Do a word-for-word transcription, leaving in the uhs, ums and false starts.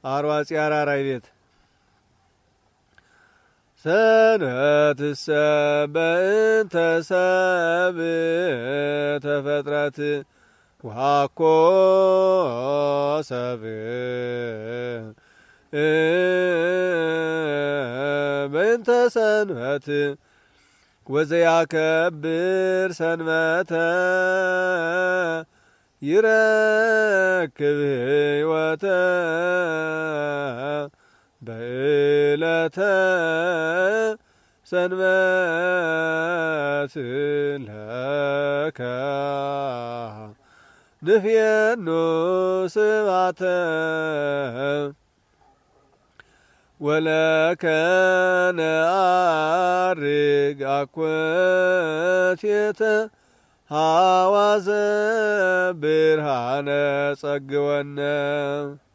አርዋጺ አራራይ ቤት ሰንበትሰ በእንተ ሰብእ ተፈጥረት ወአኮ ሰብእ በእንተ ሰንበት ወዘያከብር ሰንበተ ይረክብ ሕይወተ በዕለተ ሰንበት ለከ ንፍየኑ ስብሐተ ወለከ ነዐርግ አኮቴተ ሐዋዘ ብርሃነ ጸግወነ